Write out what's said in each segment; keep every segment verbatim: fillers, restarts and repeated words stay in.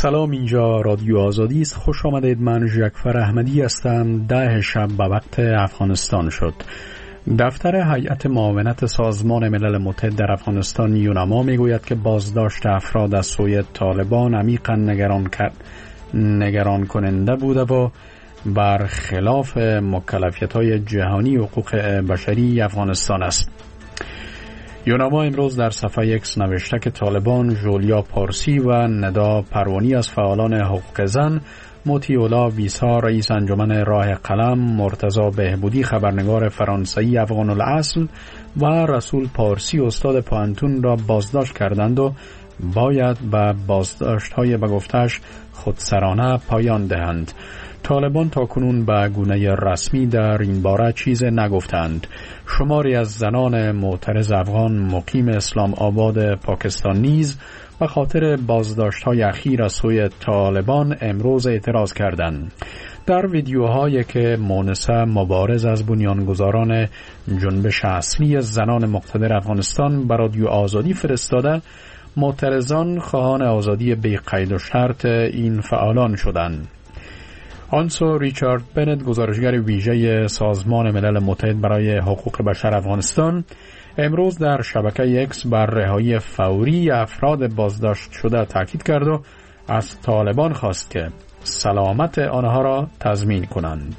سلام، اینجا رادیو آزادی است. خوش آمدید. من ژکفر احمدی هستم. ده شب به وقت افغانستان شد. دفتر هیئت معاونت سازمان ملل متحد در افغانستان یونما میگوید که بازداشت افراد از سوی طالبان عمیقاً نگران کرد نگران کننده بوده و بر خلاف مکلفیت‌های جهانی حقوق بشری افغانستان است. یونما امروز در صفحه ایکس نوشته که طالبان ژولیا پارسی و ندا پروانی از فعالان حقوق زن، موتیولا ویسا رئیس انجمن راه قلم، مرتضی بهبودی خبرنگار فرانسوی افغان الاصل و رسول پارسی استاد پوهنتون را بازداشت کردند و باید به بازداشت‌های به گفتش خودسرانه پایان دهند. طالبان تاکنون به گونه رسمی در این باره چیز نگفتند. شماری از زنان معترض افغان مقیم اسلام آباد پاکستان نیز به خاطر بازداشت‌های اخیر از سوی طالبان امروز اعتراض کردند. در ویدیوهایی که مونسه مبارز از بنیانگذاران جنبش اصلی زنان مقتدر افغانستان به رادیو آزادی فرستاده، معترضان خواهان آزادی بی قید و شرط این فعالان شدند. آنسو ریچارد بنت، گزارشگر ویژه سازمان ملل متحد برای حقوق بشر افغانستان، امروز در شبکه اکس بر رهایی فوری افراد بازداشت شده تاکید کرد و از طالبان خواست که سلامت آنها را تضمین کنند.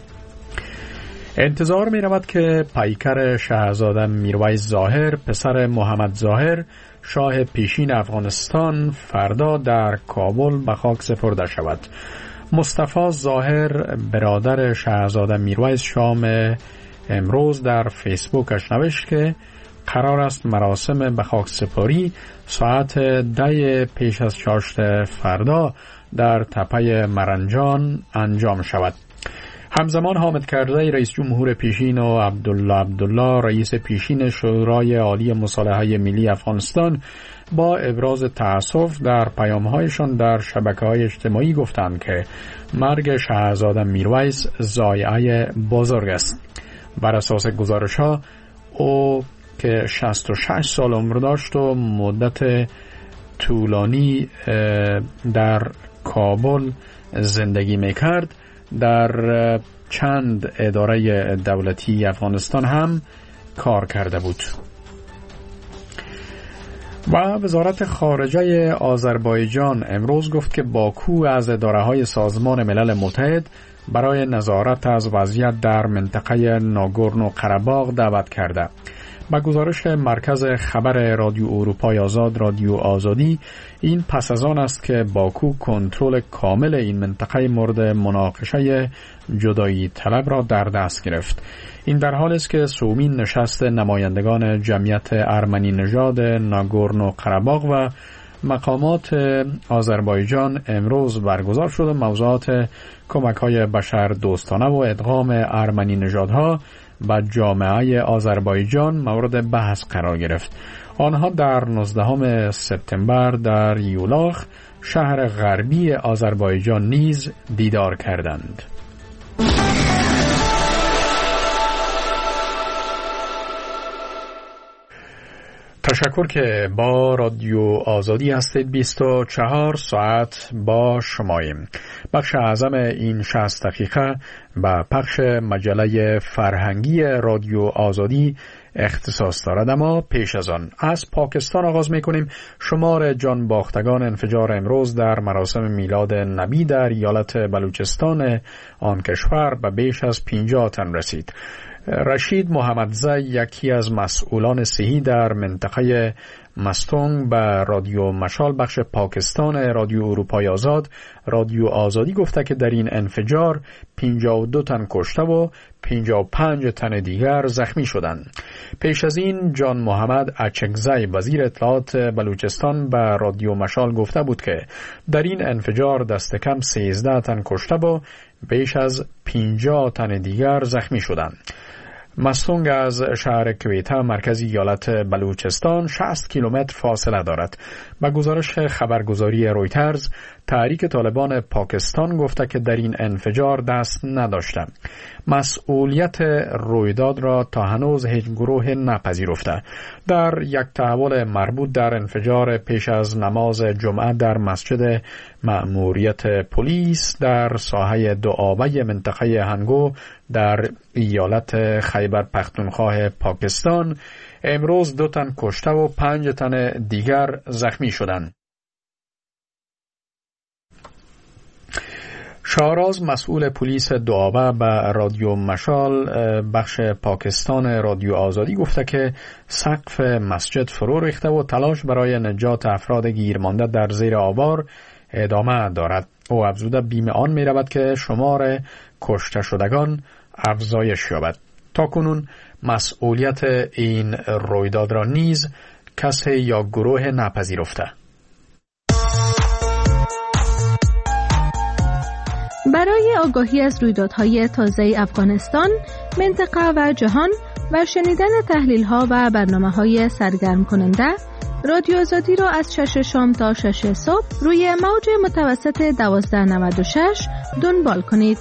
انتظار می رود که پیکر شاهزاده میرویس ظاهر، پسر محمد ظاهر، شاه پیشین افغانستان، فردا در کابل به خاک سپرده شود. مصطفی ظاهر، برادر شاهزاده میرویس، شام امروز در فیسبوکش نوشت که قرار است مراسم به خاک سپاری ساعت ده پیش از چاشت فردا در تپه مرنجان انجام شود. همزمان حامد کرزی رئیس جمهور پیشین و عبدالله عبدالله رئیس پیشین شورای عالی مصالحه ملی افغانستان با ابراز تأسف در پیام‌هایشان در شبکه‌های اجتماعی گفتند که مرگ شاهزاده میرویس ضایعه بزرگ است. بر اساس گزارش‌ها او که شصت و شش سال عمر داشت و مدت طولانی در کابل زندگی می‌کرد، در چند اداره دولتی افغانستان هم کار کرده بود. و وزارت خارجه آذربایجان امروز گفت که باکو از اداره‌های سازمان ملل متحد برای نظارت از وضعیت در منطقه ناگورنو قره‌باغ دعوت کرده. با گزارش مرکز خبر رادیو اروپای آزاد رادیو آزادی، این پس از آن است که باکو کنترل کامل این منطقه مورد مناقشه جدایی طلب را در دست گرفت. این در حالی است که سومین نشست نمایندگان جمعیت ارمنی نژاد ناگورنو قره‌باغ و مقامات آذربایجان امروز برگزار شد و موضوعات کمک‌های بشر دوستانه و ادغام ارمنی نژادها و جامعه آذربایجان مورد بحث قرار گرفت. آنها در نوزدهم سپتامبر در یولاخ، شهر غربی آذربایجان نیز دیدار کردند. تشکر که با رادیو آزادی هستید. بیست و چهار ساعت با شماییم. بخش اعظم این شصت دقیقه به پخش مجله فرهنگی رادیو آزادی اختصاص دارد، اما پیش از آن از پاکستان آغاز می‌کنیم. شمار جان باختگان انفجار امروز در مراسم میلاد نبی در ایالت بلوچستان آن کشور به بیش از پنجاه تن رسید. رشید محمدزی، یکی از مسئولان صحی در منطقه مستونگ، به رادیو مشال بخش پاکستان رادیو اروپای آزاد رادیو آزادی گفته که در این انفجار پنجاه و دو تن کشته و پنجاه و پنج تن دیگر زخمی شدند. پیش از این جان محمد اچکزی، وزیر اطلاعات بلوچستان، به رادیو مشال گفته بود که در این انفجار دست کم سیزده تن کشته و بیش از پنجاه تن دیگر زخمی شدند. مستونگ از شهر کویته مرکز ایالت بلوچستان شصت کیلومتر فاصله دارد. با گزارش خبرگزاری رویترز، تحریک طالبان پاکستان گفته که در این انفجار دست نداشته. مسئولیت رویداد را تا هنوز هیچ گروه نپذیرفته. در یک تحول مربوط در انفجار پیش از نماز جمعه در مسجد مأموریت پلیس در ساحه دوآبه منطقه هنگو در ایالت خیبر پختونخوا پاکستان امروز دو تن کشته و پنج تن دیگر زخمی شدند. شاراز مسئول پلیس دوآبه به رادیو مشال بخش پاکستان رادیو آزادی گفته که سقف مسجد فرو ریخته و تلاش برای نجات افراد گیرمانده در زیر آوار ادامه دارد. او افزوده بیم آن می رود که شمار کشته شدگان افزایش یابد. تا کنون مسئولیت این رویداد را نیز کسی یا گروه نپذیرفته. برای آگاهی از رویدادهای تازه افغانستان، منطقه و جهان و شنیدن تحلیل‌ها و برنامه‌های سرگرم کننده، رادیو آزادی را از شش شام تا شش صبح روی موج متوسط دوازده نود و شش دنبال کنید.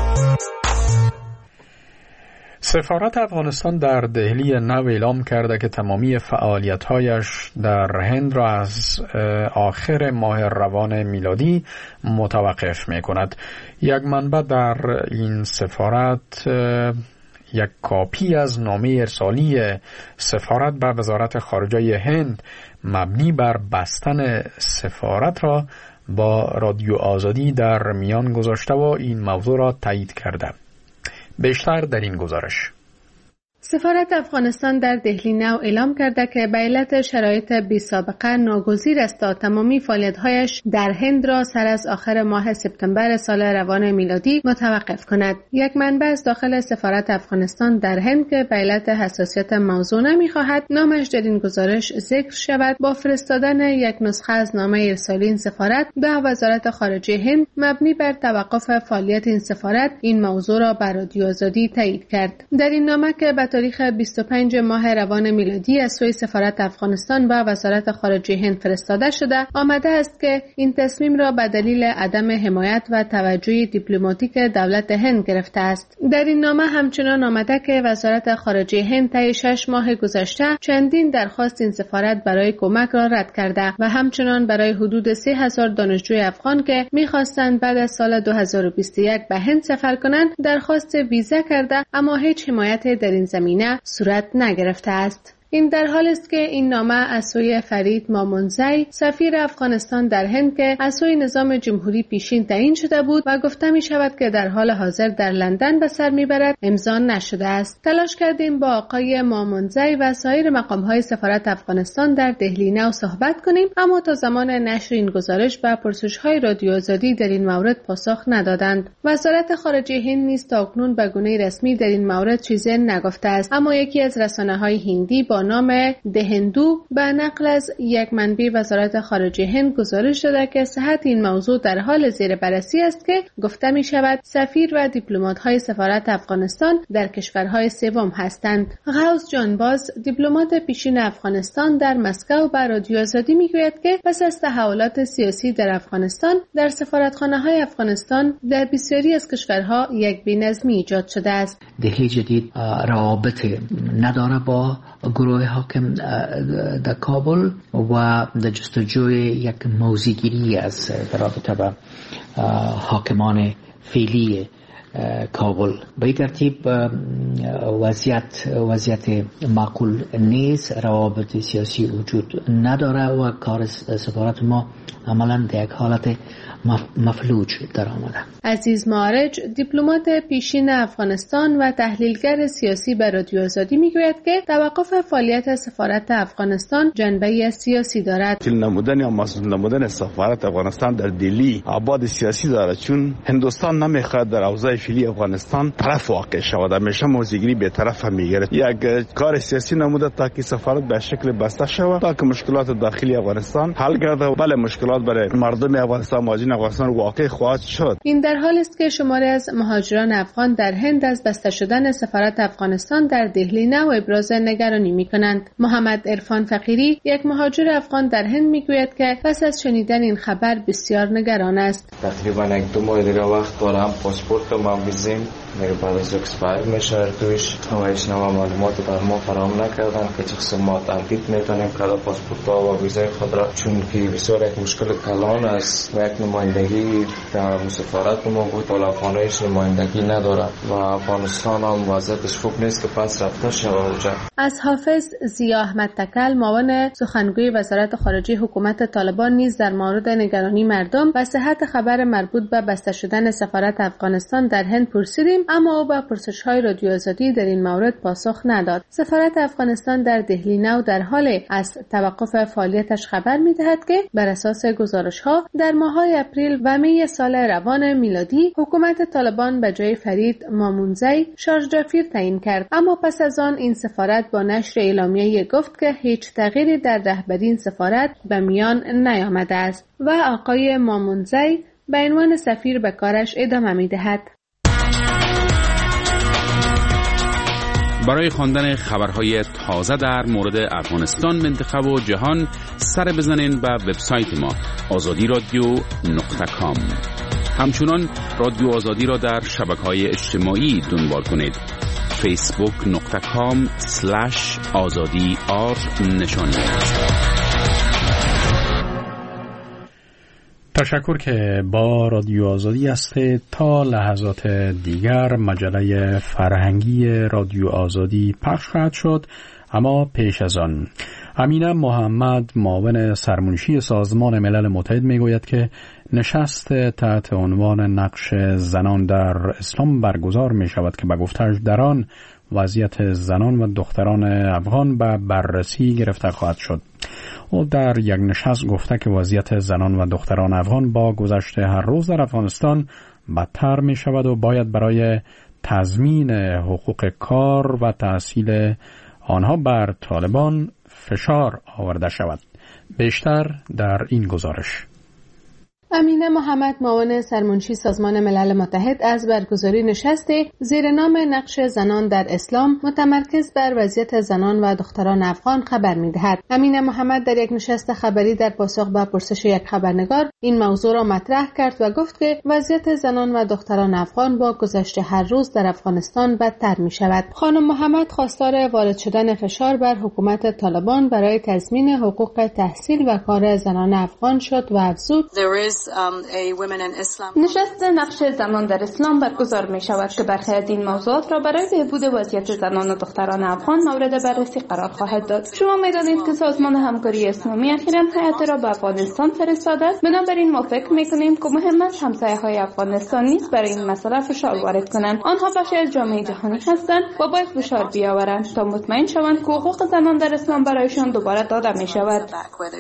سفارت افغانستان در دهلی نو اعلام کرده که تمامی فعالیت‌هایش در هند را از آخر ماه روان میلادی متوقف می‌کند. یک منبع در این سفارت یک کاپی از نامه ارسالی سفارت به وزارت خارجه هند مبنی بر بستن سفارت را با رادیو آزادی در میان گذاشته و این موضوع را تایید کرده. بیشتر در این گزارش. سفارت افغانستان در دهلی نو اعلام کرده که به علت شرایط بی سابقه ناگزیر است تا تمامی فعالیت‌هایش در هند را سر از آخر ماه سپتامبر سال روان میلادی متوقف کند. یک منبع از داخل سفارت افغانستان در هند که به علت حساسیت موضوع نمی‌خواهد نامش در این گزارش ذکر شود، با فرستادن یک نسخه از نامه ارسالی این سفارت به وزارت خارجه هند مبنی بر توقف فعالیت این سفارت این موضوع را بر رادیو آزادی تایید کرد. در این نامه که به تاریخ بیست و پنج ماه روان میلادی از سوی سفارت افغانستان به وزارت خارجه هند فرستاده شده، آمده است که این تصمیم را به دلیل عدم حمایت و توجه دیپلماتیک دولت هند گرفته است. در این نامه همچنان آمده که وزارت خارجه هند طی شش ماه گذشته چندین درخواست این سفارت برای کمک را رد کرده و همچنان برای حدود سه هزار دانشجوی افغان که می‌خواستند بعد از سال دو هزار و بیست و یک به هند سفر کنند درخواست ویزا کرده، اما هیچ حمایت در این زمینه صورت نگرفته است. این در حال است که این نامه از سوی فرید مامونزی سفیر افغانستان در هند که از سوی نظام جمهوری پیشین تعیین شده بود و گفته می شود که در حال حاضر در لندن به سر میبرد امضا نشده است. تلاش کردیم با آقای مامونزی و سایر مقام‌های سفارت افغانستان در دهلی نو صحبت کنیم، اما تا زمان نشر این گزارش به پرسش‌های رادیو آزادی در این مورد پاسخ ندادند. وزارت خارجه هند نیز تاکنون به گونه رسمی در این مورد چیزی نگفته است، اما یکی از رسانه‌های هندی با نام دهندو به نقل از یک منبع وزارت خارجه هند گزارش داده که صحت این موضوع در حال زیر بررسی است که گفته می شود سفیر و دیپلمات‌های سفارت افغانستان در کشورهای سوم هستند. غوث جانباز دیپلمات پیشین افغانستان در مسکو به رادیو آزادی می گوید که پس از تحولات سیاسی در افغانستان در سفارتخانه‌های افغانستان در بسیاری از کشورها یک بی‌نظمی ایجاد شده است. دهلی جدید روابط نداره با گروه حاکم در کابل و در جستجوی یک موضع‌گیری از در رابطه با حاکمان فعلی کابل. به این ترتیب وضعیت وضعیت معقول نیست، روابط سیاسی وجود نداره و کار سفارت ما عملا در یک حالت مفلوج در آمده. عزیز معارج دیپلمات پیشین افغانستان و تحلیلگر سیاسی به رادیو آزادی میگوید که توقف فعالیت سفارت افغانستان جنبه سیاسی دارد. تل نمودن یا مسئول نمودن سفارت افغانستان در دهلی ابعاد سیاسی دارد، چون هندوستان نمیخواد در اوضاع فعلی افغانستان طرف واقع شود، همیشه موضع‌گیری به طرف میگیره. یک کار سیاسی نموده تا که سفارت به شکل بسته شود تا که مشکلات داخلی افغانستان حل گردد. بله مشکلات برای مردم افغانستان مهاجرین افغانستان واقع خواهد شد. این در حال است که شماری از مهاجران افغان در هند از بسته شدن سفارت افغانستان در دهلی نو ابراز نگرانی می‌کنند. محمد عرفان فقیری یک مهاجر افغان در هند میگوید که پس از شنیدن این خبر بسیار نگران است. تقریبا یک دو ماه دیگه وقت دارم پاسپورتم و ویزم میگه بعد از اکسپایر میشه توش همایش نما معلومات بر ما فراهم نکردن که چه ما تحقیق میتونیم که پاسپورت ها و ویزای خود را، چون که بسیار یک مشکل کلان است و یک نمایندگی در سفارت ما بود طالبانه‌اش نمایندگی نداره و افغانستان هم وضعیتش خوب نیست که پس رفته شود اونجا. از حافظ ضیا احمد تکل معاون سخنگوی وزارت خارجه حکومت طالبان نیز در مورد نگرانی مردم و صحت خبر مربوط به بسته شدن سفارت افغانستان در هند پرسیدیم، اما او به پرسش‌های رادیو آزادی در این مورد پاسخ نداد. سفارت افغانستان در دهلی نو در حال از توقف فعالیتش خبر می‌دهد که بر اساس گزارش‌ها در ماه‌های اپریل و می سال روان میلادی حکومت طالبان به جای فرید مامونزی شارژ جافیر تعیین کرد، اما پس از آن این سفارت با نشر اعلامیه‌ای گفت که هیچ تغییری در رهبری این سفارت به میان نیامده است و آقای مامونزی به عنوان سفیر به کارش ادامه می‌دهد. برای خواندن خبرهای تازه در مورد افغانستان، منطقه و جهان سر بزنین به وبسایت ما آزادی رادیو نقطه کام. همچنان رادیو آزادی را در شبکه‌های اجتماعی دنبال کنید. فیسبوک نقطه کام سلش آزادی آر نشانی. تشکر که با رادیو آزادی هستید. تا لحظات دیگر مجله فرهنگی رادیو آزادی پخش خواهد شد، اما پیش از آن امینه محمد معاون سرمنشی سازمان ملل متحد میگوید که نشست تحت عنوان نقش زنان در اسلام برگزار می شود که به گفته‌اش در آن وضعیت زنان و دختران افغان به بررسی گرفته خواهد شد. او در یک نشست گفته که وضعیت زنان و دختران افغان با گذشت هر روز در افغانستان بدتر می شود و باید برای تضمین حقوق کار و تحصیل آنها بر طالبان فشار آورده شود. بیشتر در این گزارش. امینه محمد معاون سرمنشی سازمان ملل متحد از برگزاری نشست زیر نام نقش زنان در اسلام متمرکز بر وضعیت زنان و دختران افغان خبر می‌دهد. امینه محمد در یک نشست خبری در پاسخ به پرسش یک خبرنگار این موضوع را مطرح کرد و گفت که وضعیت زنان و دختران افغان با گذشت هر روز در افغانستان بدتر می‌شود. خانم محمد خواستار وارد شدن فشار بر حکومت طالبان برای تضمین حقوق تحصیل و کار زنان افغان شد و افزود: نشست نقش زنان در اسلام برگزار می شود که برخی از این موضوعات را برای بهبود وضعیت زنان و دختران افغان مورد بررسی قرار خواهد داد. شما می دانید که سازمان همکاری اسلامی اخیراً هیئت را به افغانستان فرستاده است. بنابراین ما فکر می کنیم که مهم است همسایه‌های افغانستان نیز برای این مسئله فشار وارد کنند. آنها بخشی از جامعه جهانی هستند و باید فشار بیاورند تا مطمئن شوند که حقوق زنان در اسلام برایشان دوباره داده می شود.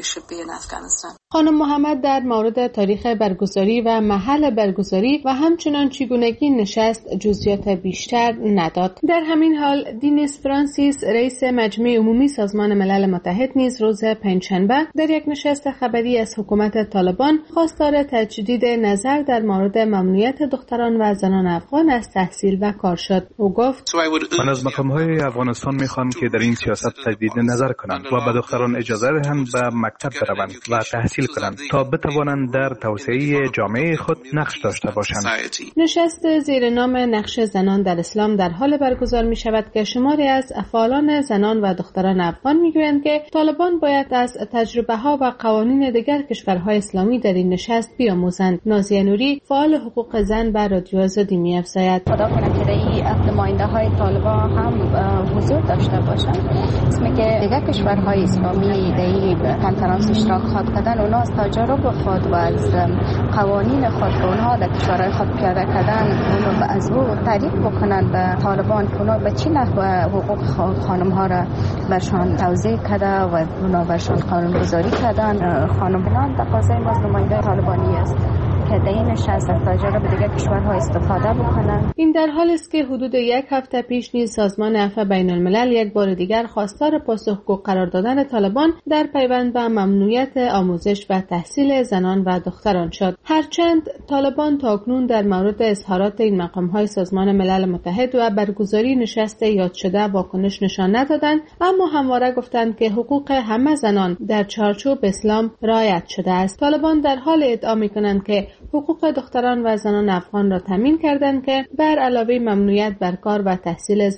خانم محمد در مورد تاریخ برگزاری و محل برگزاری و همچنان چگونگی نشست جزئیات بیشتر نداد. در همین حال دینیس فرانسیس رئیس مجمع عمومی سازمان ملل متحد نیز روز پنجشنبه در یک نشست خبری از حکومت طالبان خواستار تجدید نظر در مورد ممنوعیت دختران و زنان افغان از تحصیل و کار شد. او گفت: من از مقام‌های افغانستان می‌خوام که در این سیاست تجدید نظر کنند و به دختران اجازه دهند به مکتب بروند و تحصیل کنند تا بتوانند در توسعه جامعه خود نقش داشته باشند. نشست زیر نام نقش زنان در اسلام در حال برگزار می شود که شماری از فعالان زنان و دختران افغان می گویند که طالبان باید از تجربه ها و قوانین دیگر کشورهای اسلامی در این نشست بیاموزند. نازیه نوری فعال حقوق زن بر رادیو آزادی می افزاید: خدا کنه که این نماینده های طالبان هم حضور داشته باشند. اسمی که دیگر کشورهای اسلامی در این کنفرانس اشتراک خواهد کردن، اونا از تجارب خود و از قوانین خود که اونها در کشورهای خود پیاده کردن اونو از او تعریف بکنند به طالبان که اونا به چی نحو حقوق خانم ها را برشان توضیح کرده و اونا برشان قانون گذاری کردن. خانم بلان تقاضای ما از نماینده طالبانی است که در این نشست از تجارب دیگر کشورها استفاده بکنند. این در حالی است که حدود یک هفته پیش نیز سازمان عفو بین الملل یک بار دیگر خواستار پاسخگو قرار دادن طالبان در پیوند به ممنوعیت آموزش و تحصیل زنان و دختران شد. هرچند طالبان تاکنون در مورد اظهارات این مقام‌های سازمان ملل متحد و برگزاری نشست یاد شده واکنش نشان ندادند، اما همواره گفتند که حقوق همه زنان در چارچوب اسلام رعایت شده است. طالبان در حال ادعا می‌کنند که حقوق دختران و زنان افغان را تامین کردند که بر علاوه ممنوعیت بر کار و تحصیل